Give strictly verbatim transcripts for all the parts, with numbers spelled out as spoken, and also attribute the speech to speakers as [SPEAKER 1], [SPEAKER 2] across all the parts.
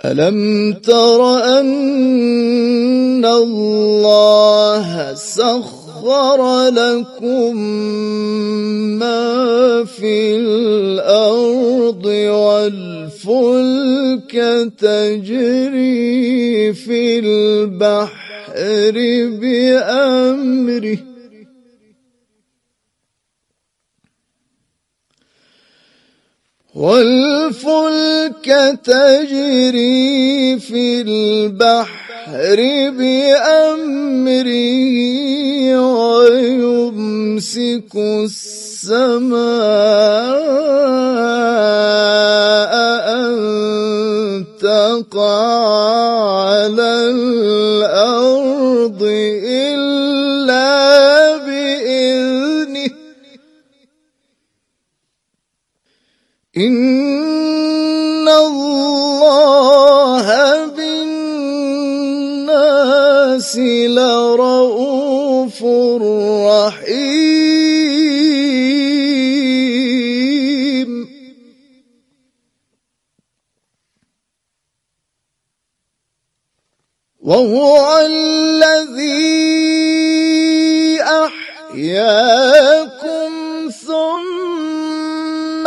[SPEAKER 1] ألم تر أن الله سخر لكم ما في الأرض والفلك تجري في البحر بأمره والفلك تجري في البحر بأمره ويمسك السماء أن تقع على الأرض إلا بإذنه إن الله بالناس لرؤوف رحيم وهو الذي أحياكم ثم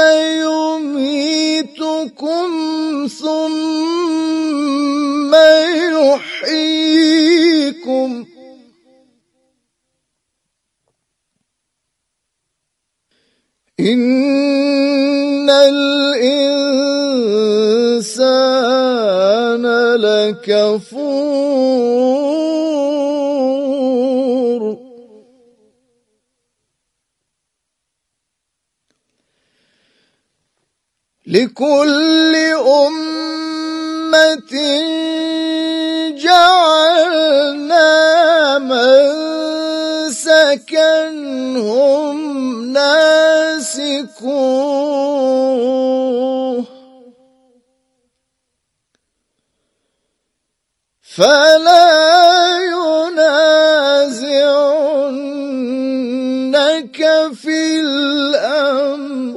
[SPEAKER 1] يميتكم ثم يحييكم إن الإنسان لكفور لكل أمة جعلنا منسكا هم ناسكوه فلا ينازعنك في الأمر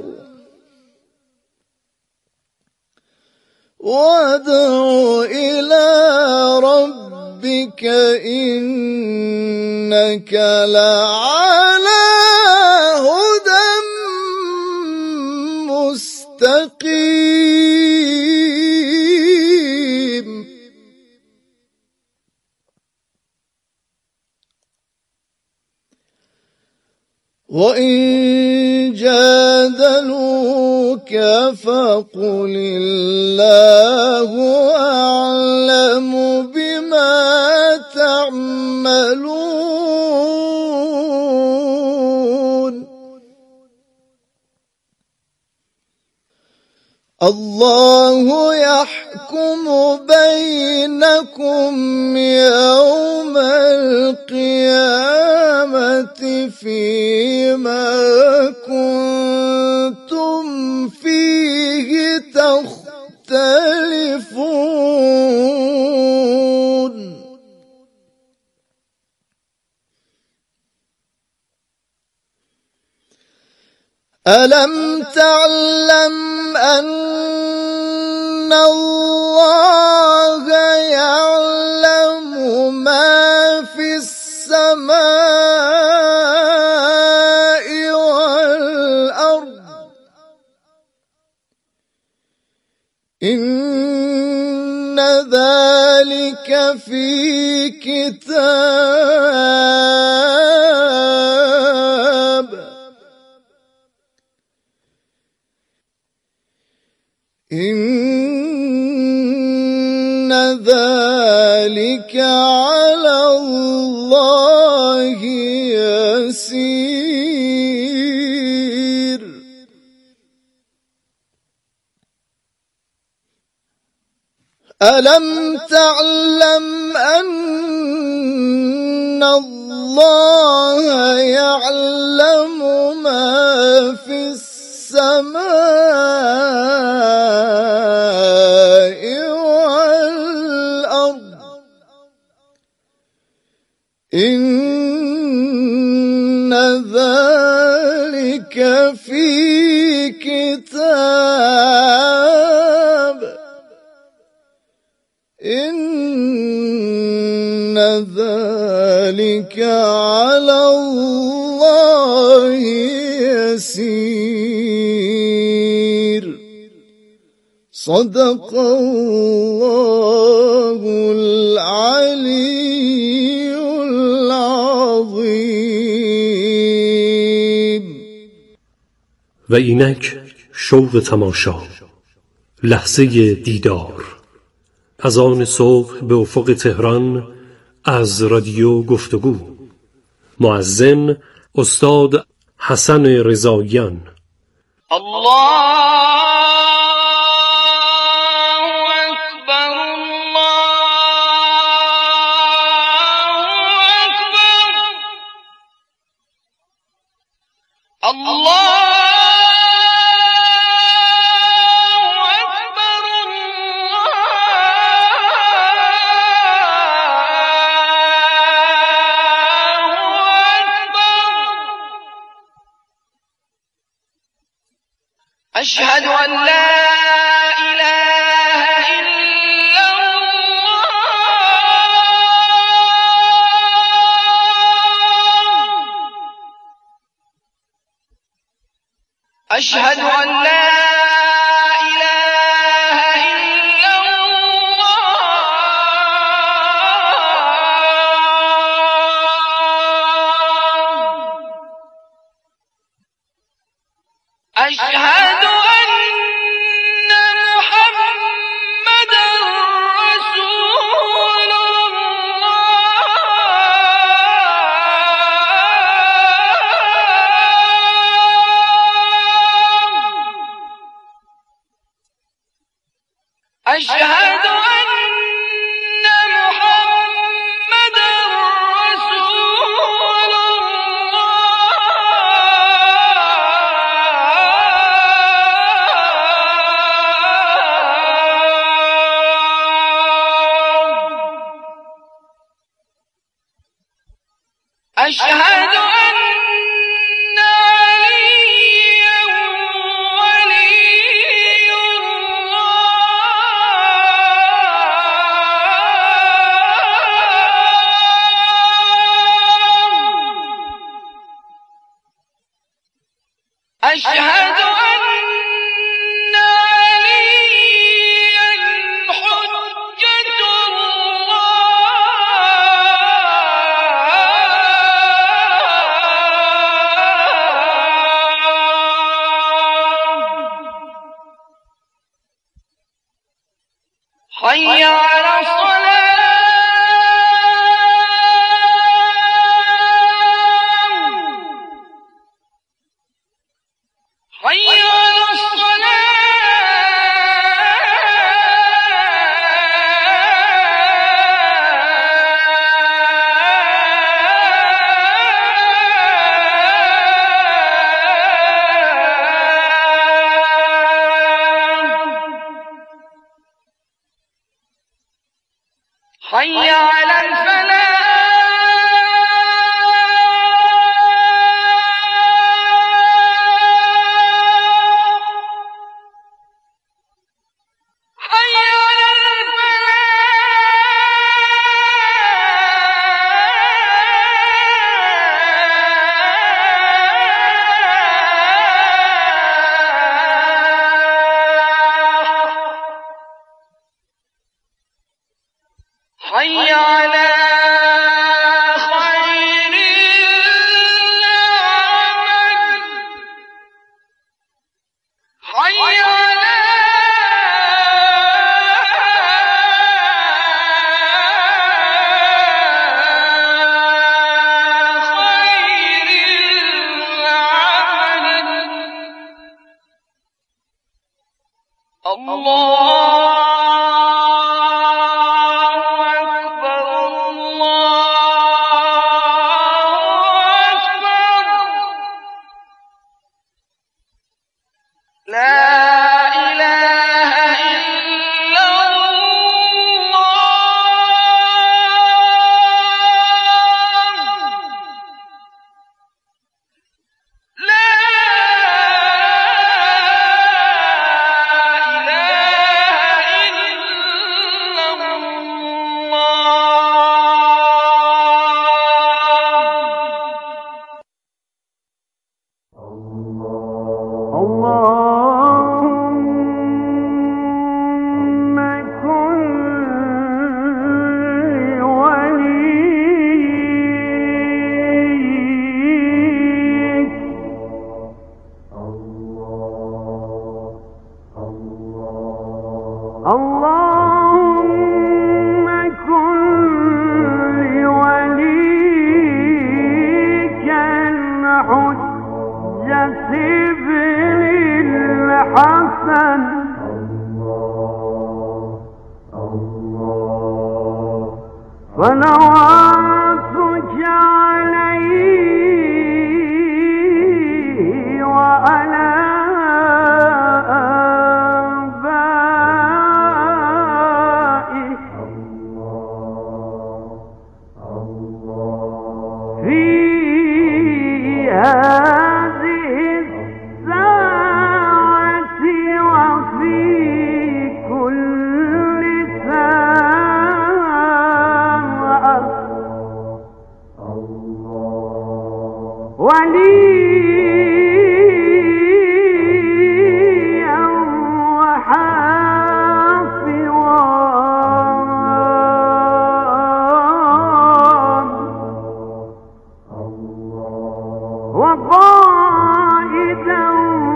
[SPEAKER 1] وادع إلى ربك إنك لعلى هدى مستقيم وإن جادلوك فقل الله أعلم بما تعملون الله يحكم بينكم يوم القيامة فيما كنتم فيه تختلفون ألم تعلم أن الله يعلم ما في السماء والأرض إن ذلك في كتاب إن ذلك على الله يسير ألم تعلم أن الله يعلم ما في السماء والأرض إن ذلك في كتاب يسير. صدق الله العلي العظيم.
[SPEAKER 2] و اینک شوق تماشا، لحظه دیدار، از آن صبح به افق تهران از رادیو گفتگو. مؤذن استاد حسن رضاییان.
[SPEAKER 3] الله أشهد أن لا إله إلا الله. أشهد أن لا إله إلا الله. أشهد أشهد أن محمدا رسول الله. أشهد أشهد أن عليا حجة الله. حي على الصلاة. حي على الصلاة. حي على الفلاح. حي على خير العمل. حي على خير العمل. الله Allah
[SPEAKER 4] صلواتك عليه وعلى آبائه في هذه الساعة وفي كل ساعة وليا وحافظا وقائدا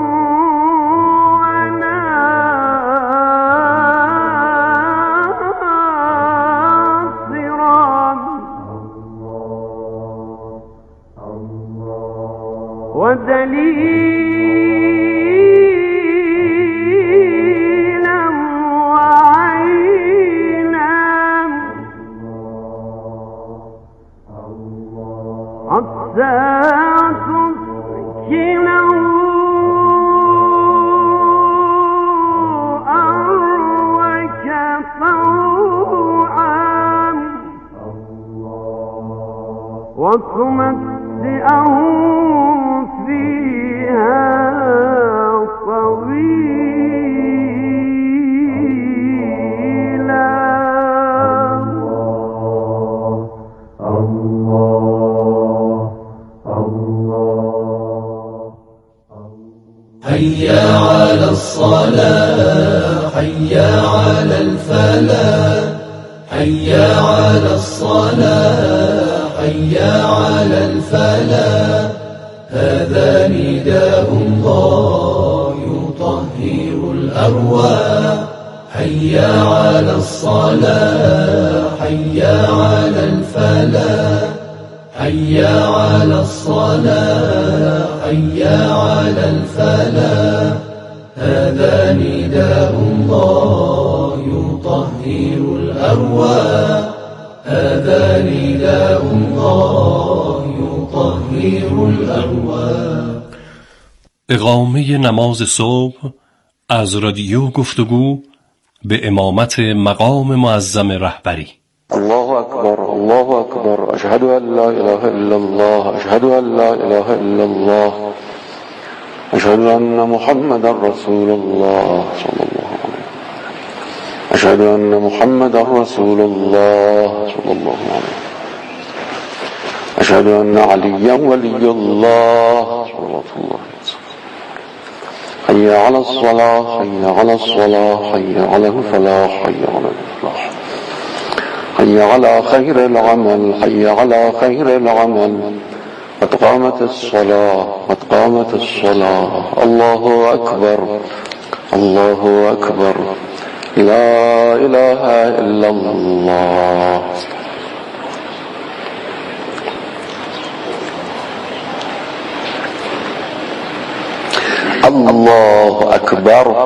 [SPEAKER 4] وناصرا ودليلا وعينا حتى تسكنه أرضك طوعا وتمتعه فيها طويلا.
[SPEAKER 5] حيا على الصلاة حيا على الفلاح حيا على الصلاة حيا على الفلاح هذا نداء الله يطهر الأرواح حيا على الصلاة حيا على الفلاح حيا على الصلاة حيا على الفلاح هذا نداء الله يطهر الأرواح هذا نداء الله يطهر الأرواح.
[SPEAKER 2] اقامه نماز صبح از رادیو گفتگو به امامت مقام معظم رهبری.
[SPEAKER 6] الله أكبر الله أكبر أشهد أن لا إله إلا الله أشهد أن لا إله إلا الله أشهد أن محمد رسول الله صلى الله عليه وسلم أشهد أن محمد رسول الله صلى الله عليه وسلم أشهد أن عليا ولي الله صلى الله عليه وسلم حي على الصلاة حي على الصلاة حي على الفلاح حي على الفلاح حي على خير العمل حي على خير العمل قد قامت الصلاة قد قامت الصلاة الله أكبر الله أكبر لا إله إلا الله. الله أكبر.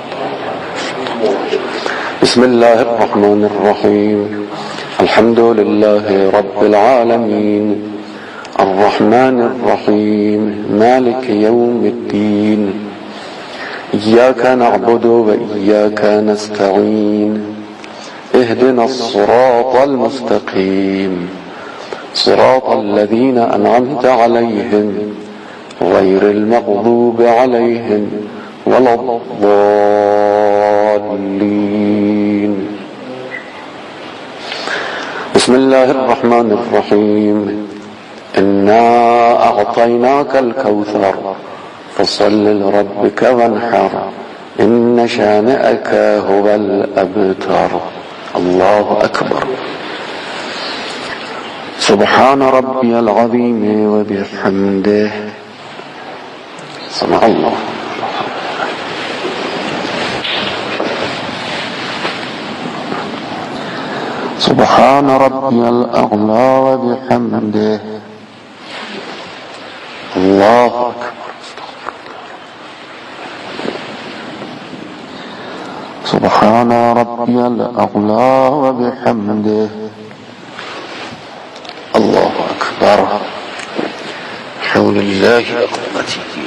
[SPEAKER 6] بسم الله الرحمن الرحيم الحمد لله رب العالمين الرحمن الرحيم مالك يوم الدين إياك نعبد وإياك نستعين اهدنا الصراط المستقيم صراط الذين أنعمت عليهم غير المغضوب عليهم ولا الضالين. بسم الله الرحمن الرحيم إنا أعطيناك الكوثر فصل لربك وانحر إن شانئك هو الأبتر. الله أكبر. سبحان ربي العظيم وبحمده سمع الله. سبحان ربي الأعلى وبحمده الله أكبر. سبحان ربي الأعلى وبحمده. الله أكبر. حول الله وقوته.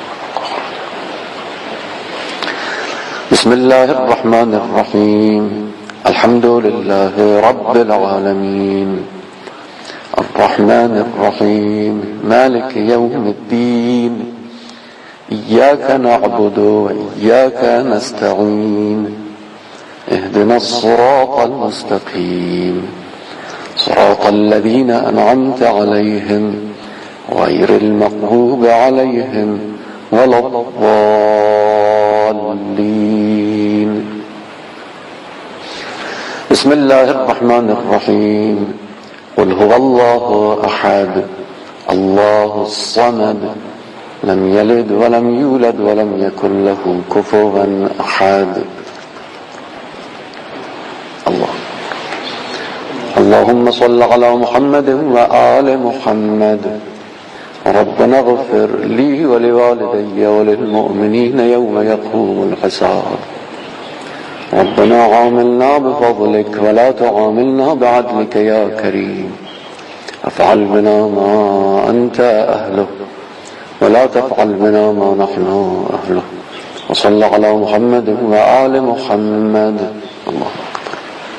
[SPEAKER 6] بسم الله الرحمن الرحيم. الحمد لله رب العالمين الرحمن الرحيم مالك يوم الدين. إياك نعبد وإياك نستعين. اهدنا الصراط المستقيم صراط الذين أنعمت عليهم غير المغضوب عليهم ولا الضالين. بسم الله الرحمن الرحيم. قل هو الله أحد الله الصمد لم يلد ولم يولد ولم يكن له كفوا أحد. الله اللهم صل على محمد وآل محمد. ربنا اغفر لي ولوالدي وللمؤمنين يوم يقوم الحساب. ربنا عاملنا بفضلك ولا تعاملنا بعدلك يا كريم. افعل بنا ما أنت أهله ولا تفعل بنا ما نحن أهله. وصل على محمد وآل محمد. الله أكبر.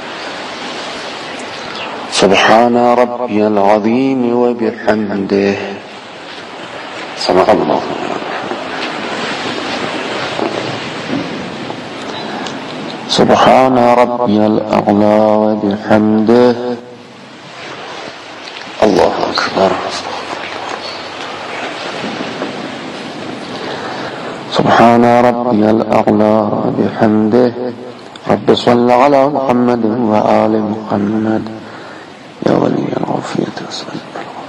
[SPEAKER 6] سبحان ربي العظيم وبحمده. سبحان الله. سبحان ربي الأعلى وبحمده. الله أكبر. سبحان ربي الأعلى وبحمده. رب صل على محمد وآل محمد. يا ولي العافية أسأل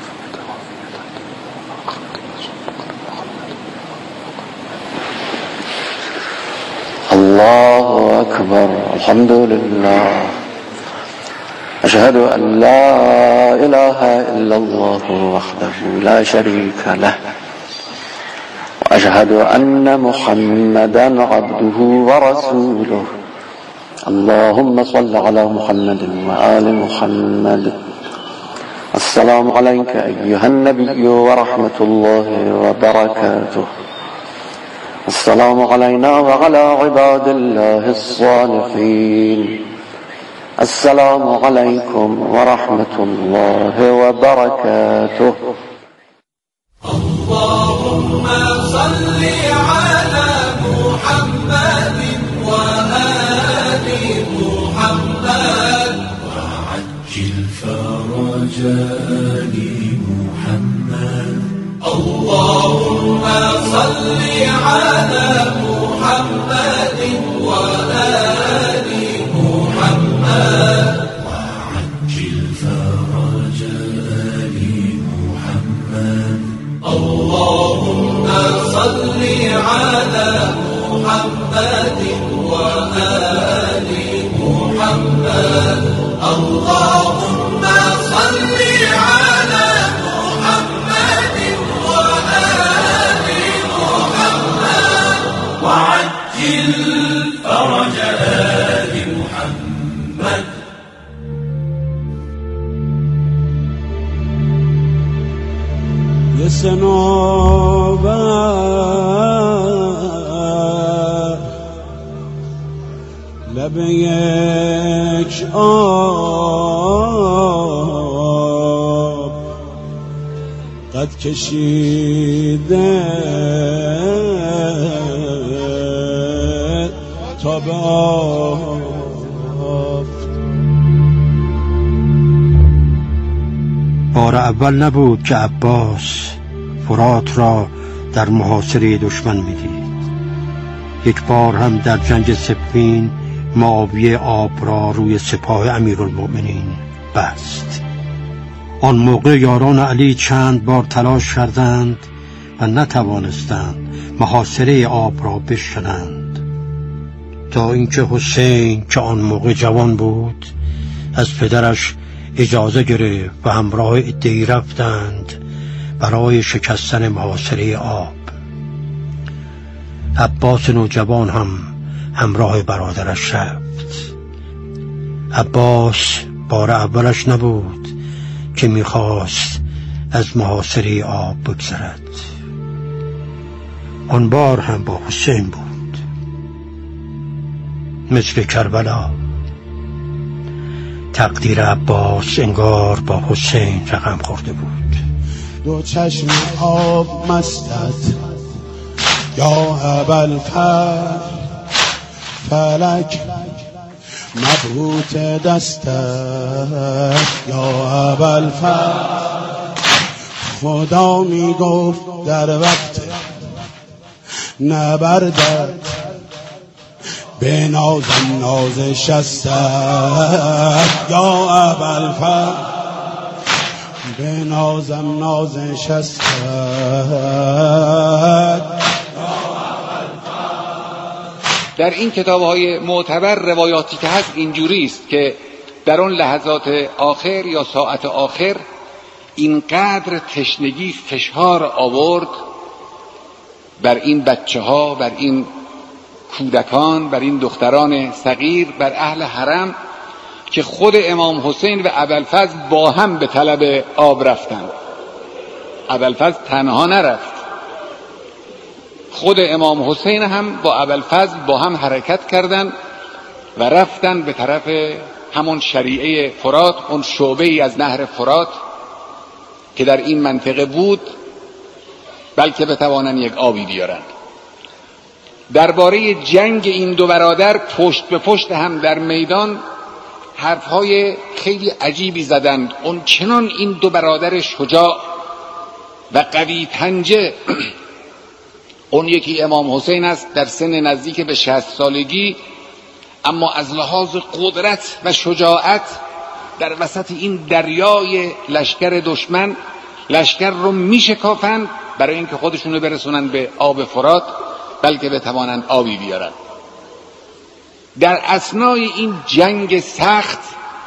[SPEAKER 6] الله أكبر. الحمد لله. أشهد أن لا إله إلا الله وحده لا شريك له وأشهد أن محمدا عبده ورسوله. اللهم صل على محمد وآل محمد. السلام عليك أيها النبي ورحمة الله وبركاته. السلام علينا وعلى عباد الله الصالحين. السلام عليكم ورحمة الله وبركاته.
[SPEAKER 5] اللهم صل على محمد وآل محمد وعجل فرج آل محمد. اللهم صل على محمد وآل محمد وعجل فرج آل محمد. اللهم صل على محمد وآل محمد. اللهم صل على محمد وآل محمد وعجل فرج آل محمد.
[SPEAKER 7] یه صنوبر لب یک آب قد کشیده تا به آفت.
[SPEAKER 8] بار اول نبود که عباس فرات را در محاصره دشمن میدید. یک بار هم در جنگ صفین معاویه آب را روی سپاه امیرالمؤمنین بست. آن موقع یاران علی چند بار تلاش کردند و نتوانستند محاصره آب را بشکنند، تا اینکه حسین که آن موقع جوان بود از پدرش اجازه گرفت و همراه عده‌ای رفتند برای شکستن محاصره آب. عباس نوجوان هم همراه برادرش رفت. عباس بار اولش نبود که میخواست از محاصره آب بگذرد. آن بار هم با حسین بود. مثل کربلا تقدیر عباس انگار با حسین رقم خورده بود.
[SPEAKER 7] دو چشم آب مستت یا ابوالفضل، فلک مبهوت دستت یا ابوالفضل. خدا می گفت در وقت نبردت به نازم نازش استت یا ابوالفضل، به نازم نازش استت.
[SPEAKER 9] در این کتاب‌های معتبر روایاتی که هست اینجوری است که در اون لحظات آخر یا ساعت آخر اینقدر تشنگی فشار آورد بر این بچه ها، بر این کودکان، بر این دختران صغیر، بر اهل حرم، که خود امام حسین و ابوالفضل با هم به طلب آب رفتند. ابوالفضل تنها نرفت، خود امام حسین هم با ابوالفضل با هم حرکت کردند و رفتن به طرف همون شریعه فرات، اون شعبه ای از نهر فرات که در این منطقه بود، بلکه بتوانند یک آبی بیارند. درباره جنگ این دو برادر پشت به پشت هم در میدان حرفهای خیلی عجیبی زدند. اون چنان این دو برادر شجاع و قوی پنجه، اون یکی امام حسین است در سن نزدیک به شصت سالگی، اما از لحاظ قدرت و شجاعت در وسط این دریای لشکر دشمن لشکر رو میشکافند برای اینکه خودشون رو برسونن به آب فرات، بلکه بتوانند آبی بیارن. در اثنای این جنگ سخت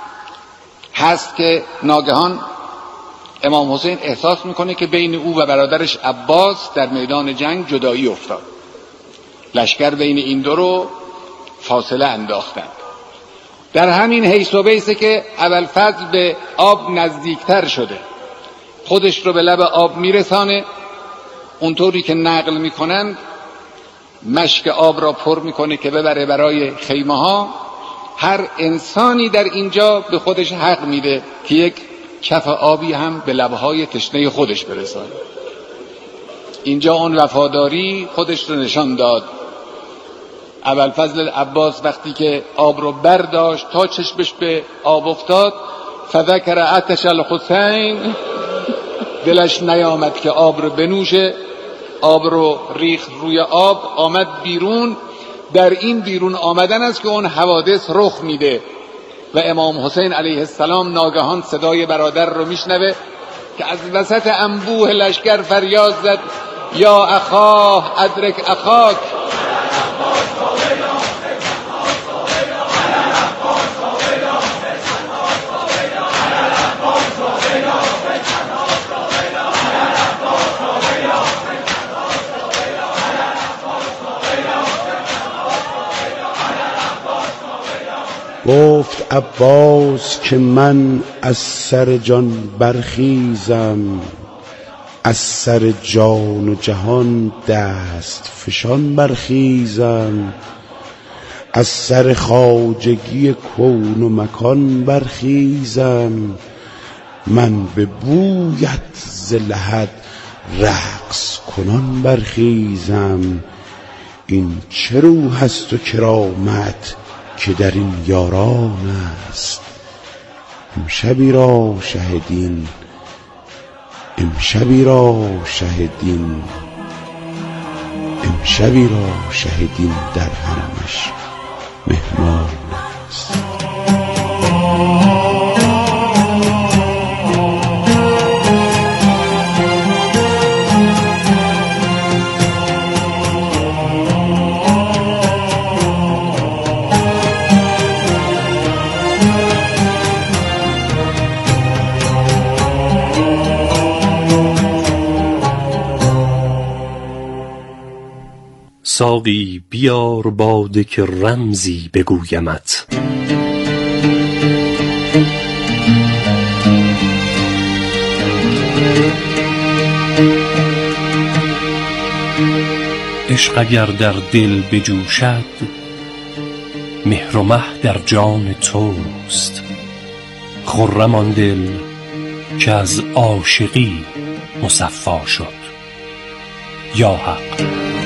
[SPEAKER 9] هست که ناگهان امام حسین احساس میکنه که بین او و برادرش عباس در میدان جنگ جدایی افتاد. لشکر بین این دو رو فاصله انداختند. در همین حیث و بیسه که ابوالفضل به آب نزدیکتر شده، خودش رو به لب آب میرسانه، اونطوری که نقل میکنند مشک آب را پر میکنه که ببره برای خیمه ها. هر انسانی در اینجا به خودش حق میده که یک کف آبی هم به لبهای تشنه خودش برسانه. اینجا اون وفاداری خودش رو نشان داد. ابوالفضل عباس وقتی که آب رو برداشت تا چشمش به آب افتاد، فذکر عطش الحسین، دلش نیامد که آب رو بنوشه، آب رو ریخت روی آب، آمد بیرون. در این بیرون آمدن است که اون حوادث رخ میده و امام حسین علیه السلام ناگهان صدای برادر رو میشنوه که از وسط انبوه لشکر فریاد زد یا اخاه ادرک اخاک.
[SPEAKER 7] گفت عباس که من از سر جان برخیزم، از سر جان و جهان دست فشان برخیزم، از سر خواجگی کون و مکان برخیزم، من به بویت ز لحد رقص کنان برخیزم. این چه روح است و کرامت که در این یاران است، امشبی را شهدین، امشبی را شهدین، امشبی را شهدین در حرمش مهمان است.
[SPEAKER 2] ساقی بیار باده که رمزی بگویمت. عشق اگر در دل بجوشد مهر و مه در جان توست. خرم آن دل که از عاشقی مصفا شد. یا حق.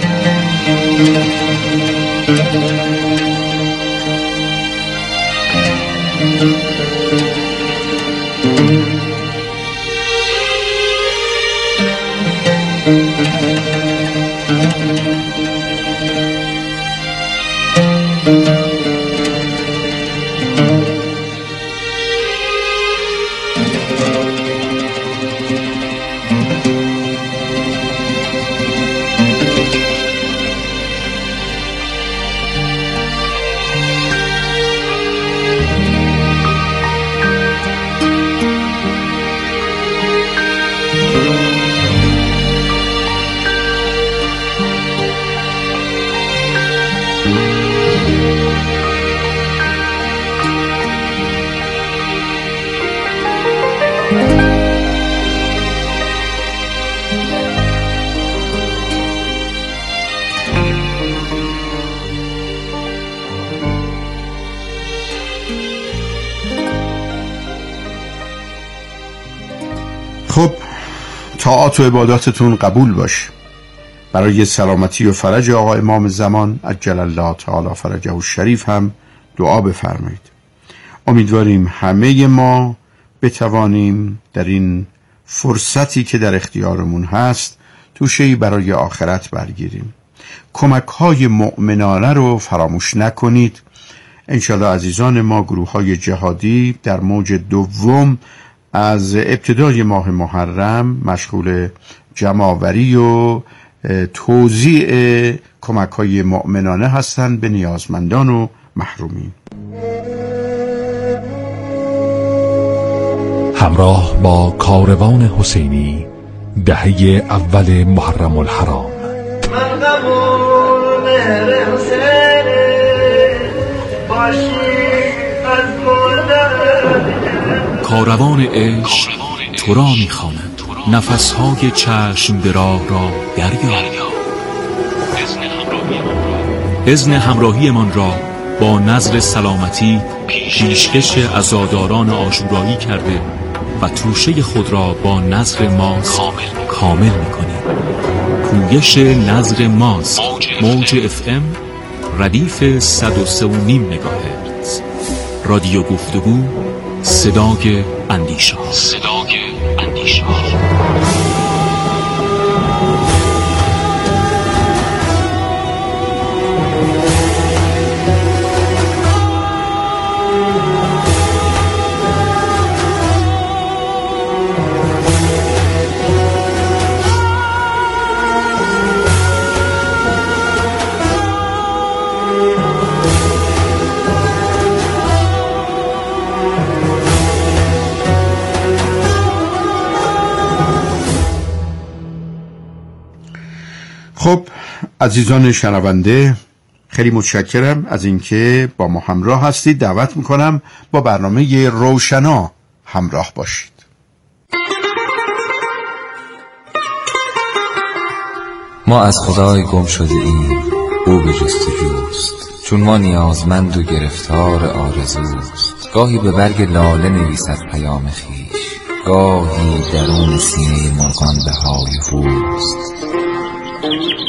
[SPEAKER 7] خب طاعات و عباداتتون قبول باشه. برای سلامتی و فرج آقا امام زمان عجل الله تعالی فرجه الشریف هم دعا بفرمایید. امیدواریم همه ما بتوانیم در این فرصتی که در اختیارمون هست توشه‌ای برای آخرت برگیریم. کمک‌های مؤمنانه رو فراموش نکنید. انشالله عزیزان ما، گروه‌های جهادی در موج دوم از ابتدای ماه محرم مشغول جمع‌آوری و توزیع کمک‌های مؤمنانه هستند به نیازمندان و محرومین.
[SPEAKER 10] همراه با کاروان حسینی دهه اول محرم الحرام.
[SPEAKER 4] من قبول مهر حسین باشی از
[SPEAKER 11] کاروان عشق تو را می‌خواند، نفس‌های چشم دراه را دریاب. اذن همراهیمان را با نذر سلامتی پیشکش عزاداران عاشورایی کرده و توشه خود را با نذر ماست کامل می‌کنیم. پویش نذر ماست، موج اف ام ردیف صد و سه و نیم مگاهرتز. رادیو گفتگو، صدای اندیشه. صدای اندیشه.
[SPEAKER 7] خب عزیزان شنونده، خیلی متشکرم از اینکه با ما همراه هستید. دعوت میکنم با برنامه روشنا همراه باشید.
[SPEAKER 12] ما از خدای گم شده ایم، او به جستجوست، چون ما نیازمند و گرفتار آرزوست. گاهی به برگ لاله نویسد پیام خویش، گاهی درون سینه مرغان بهای هوست.